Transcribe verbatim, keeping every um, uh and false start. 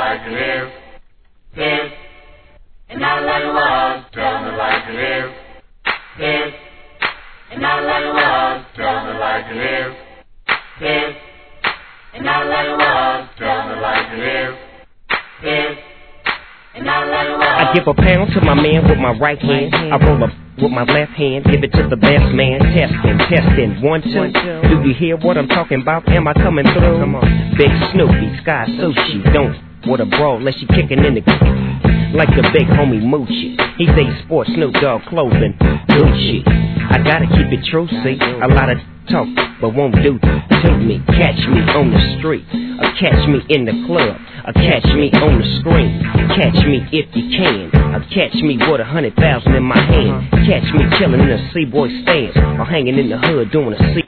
like it is. This and not like it was. Tell me like it is. This and not like it was. Tell me like it is. This and not like it was. Tell me like it is. This and not like it was. I give a pound to my man with my right hand. I roll up with my left hand, give it to the best man. Testing, testing, one, two. Do you hear what I'm talking about? Am I coming through? Come on. Big Snoopy, Sky Sushi, don't what a brawl, unless she kicking in the like the big homie Moochie. He say sports, Snoop Dogg clothing, Gucci. I gotta keep it true, see. A lot of talk, but won't do to me. Catch me on the street, or catch me in the club, or catch me on the screen. Catch me if you can, or catch me with a hundred thousand in my hand. Catch me chilling in a C-boy stance, or hanging in the hood doing a C.